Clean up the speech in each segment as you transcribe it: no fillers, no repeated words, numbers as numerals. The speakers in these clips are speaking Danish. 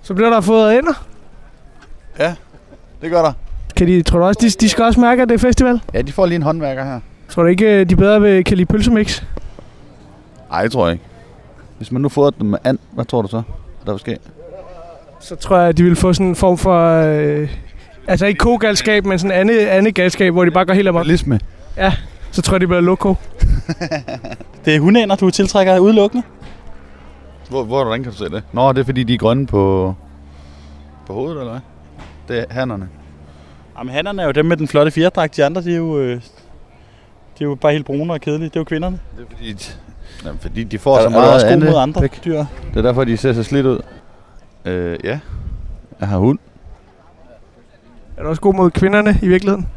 Så bliver der fået ender? Ja, det gør der. Tror du også, de skal også mærke, at det er festival? Ja, de får lige en håndværker her. Tror du ikke, de bedre kan lide pølsemix? Nej, det tror jeg ikke. Hvis man nu får dem med and, hvad tror du så, der vil ske? Så tror jeg, at de vil få sådan en form for... altså ikke kogalskab, men sådan andet galskab, hvor de bare går helt amok. Realisme. Ja, så tror jeg, de bliver loko. Det er hundeænder, du tiltrækker udelukkende. Hvordan kan du se det? Nå, det er fordi, de er grønne på hovedet, eller hvad? Det er hannerne. Jamen, hannerne er jo dem med den flotte fjerdragt. De andre, de er jo bare helt brune og kedelige. Det er jo kvinderne. Det er fordi de får så meget også andet mod andre pæk. dyr. Det er derfor, de ser så slidt ud. Ja. Jeg har hund. Er du også god mod kvinderne i virkeligheden?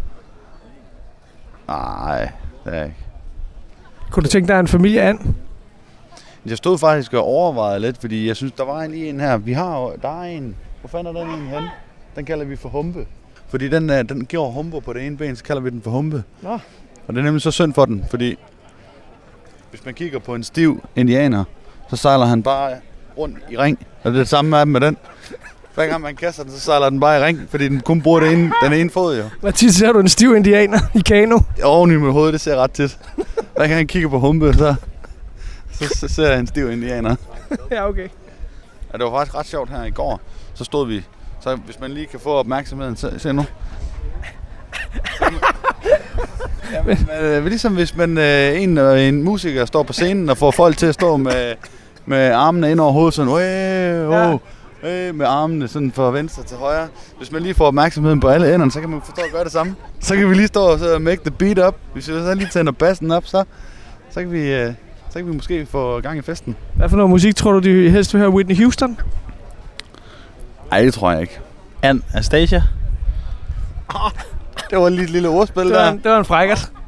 Nej, det er jeg ikke. Kunne du tænke dig en familie and? Jeg stod faktisk og overvejede lidt, fordi jeg synes, der var lige en her. Der er en. Hvor fanden er den en hen? Den kalder vi for humpe. Fordi den giver humper på det ene ben, så kalder vi den for humpe. Nå. Og det er nemlig så synd for den, fordi hvis man kigger på en stiv indianer, så sejler han bare rundt i ring. Og det er det samme med den. Hver gang man kaster den, så sejler den bare i ring, fordi den kun bruger den ene fod jo. Hvor tit ser du en stiv indianer i kano? Oven i mit hoved, det ser ret tit. Hver gang jeg kigger på humpe, så ser jeg en stiv indianer. Ja, okay. Ja, det var faktisk ret sjovt her i går. Så stod vi, så hvis man lige kan få opmærksomheden, se nu. Jamen, ligesom hvis man en musiker står på scenen og får folk til at stå med armene ind over hovedet, sådan med armene sådan fra venstre til højre. Hvis man lige får opmærksomheden på alle enderne, så kan man forstå at gøre det samme. Så kan vi lige stå og så make the beat up. Hvis vi så lige tænder bassen op, så kan vi måske få gang i festen. Hvad for noget musik tror du, de helst vil høre? Whitney Houston? Ej, det tror jeg ikke. Anastasia? Det var lige et lille ordspil der. Det var en frækkert.